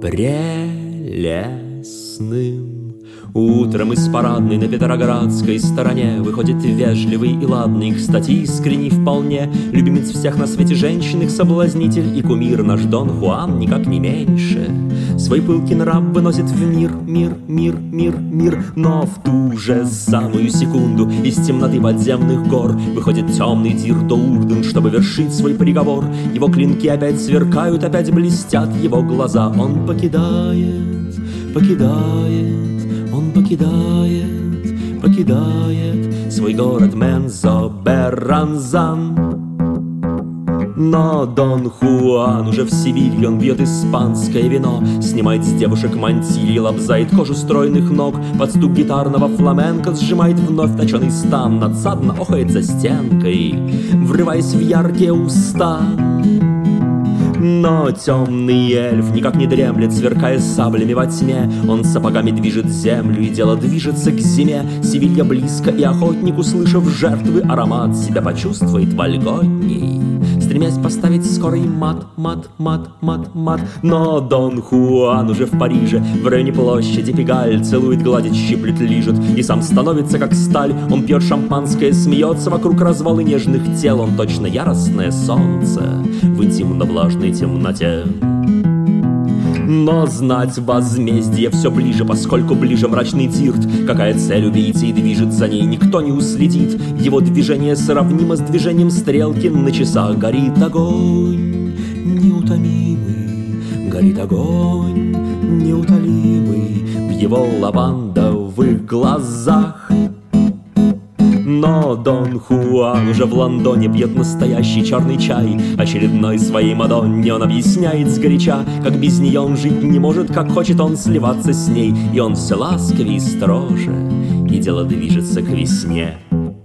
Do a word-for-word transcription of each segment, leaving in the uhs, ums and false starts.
прелестным. Утром из парадной на Петроградской стороне выходит вежливый и ладный, кстати, искренний вполне, любимец всех на свете женщин, их соблазнитель и кумир наш Дон Хуан никак не меньше. Свой пылкий нрав выносит в мир, мир, мир, мир, мир. Но в ту же самую секунду из темноты подземных гор выходит темный Дирдо Урден, чтобы вершить свой приговор. Его клинки опять сверкают, опять блестят его глаза. Он покидает, покидает, он покидает, покидает свой город Мензо-Берранзан. Но Дон Хуан уже в Севилье, он пьет испанское вино, снимает с девушек мантильи, лобзает кожу стройных ног, под стук гитарного фламенко сжимает вновь точеный стан, надсадно охает за стенкой, врываясь в яркие уста. Но темный эльф никак не дремлет, сверкая саблями во тьме. Он сапогами движет землю, и дело движется к зиме. Севилья близко, и охотник, услышав жертвы аромат, себя почувствует вольготней, стремясь поставить скорый мат, мат, мат, мат, мат. Но Дон Хуан уже в Париже, в районе площади Пегаль, целует, гладит, щиплет, лижет, и сам становится как сталь. Он пьет шампанское, смеется, вокруг развалы нежных тел. Он точно яростное солнце в интимно-влажной темноте. Но знать возмездие все ближе, поскольку ближе мрачный Дирт. Какая цель убийцы и движет за ней, никто не уследит. Его движение сравнимо с движением стрелки на часах. Горит огонь неутомимый, горит огонь неутолимый в его лавандовых глазах. Но Дон Хуан уже в Лондоне пьет настоящий черный чай. Очередной своей Мадонне он объясняет сгоряча, как без нее он жить не может, как хочет он сливаться с ней. И он все ласковее и строже, и дело движется к весне.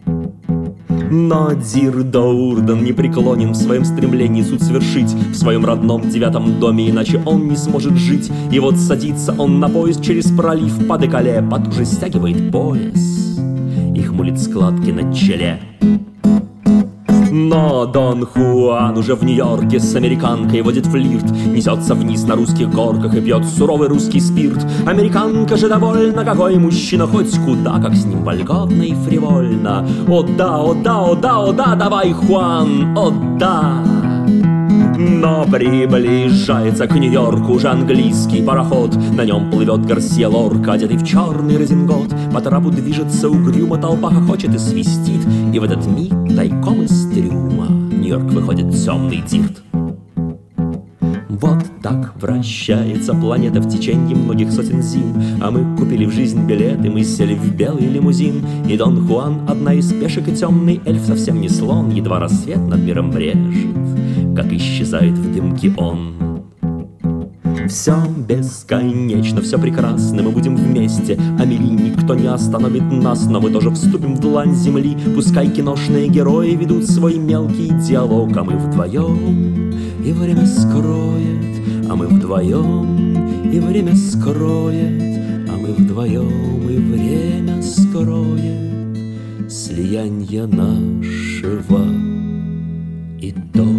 Но Дирдо Урден не преклонен в своем стремлении суд свершить в своем родном девятом доме, иначе он не сможет жить. И вот садится он на поезд через пролив по деколе, потуже стягивает пояс и хмурит складки на челе. Но Дон Хуан уже в Нью-Йорке с американкой водит флирт, несется вниз на русских горках и пьет суровый русский спирт. Американка же довольна, какой мужчина хоть куда, как с ним вольготно и фривольно. О да, о да, о да, о да, давай, Хуан, о да. Но приближается к Нью-Йорку уже английский пароход. На нем плывет Гарсия Лорка, одетый в черный резингот. По трапу движется угрюмо, толпа хохочет и свистит. И в этот миг тайком из трюма Нью-Йорк выходит темный Дирт. Вот так вращается планета в течение многих сотен зим. А мы купили в жизнь билеты, мы сели в белый лимузин. И Дон Хуан одна из пешек, и темный эльф совсем не слон. Едва рассвет над миром брежет, как исчезает в дымке он. Все бесконечно, все прекрасно, мы будем вместе. Амели, никто не остановит нас, но мы тоже вступим в длань земли. Пускай киношные герои ведут свой мелкий диалог, а мы вдвоем, и время скроет, а мы вдвоем, и время скроет, а мы вдвоем, и время скроет слияние нашего и то.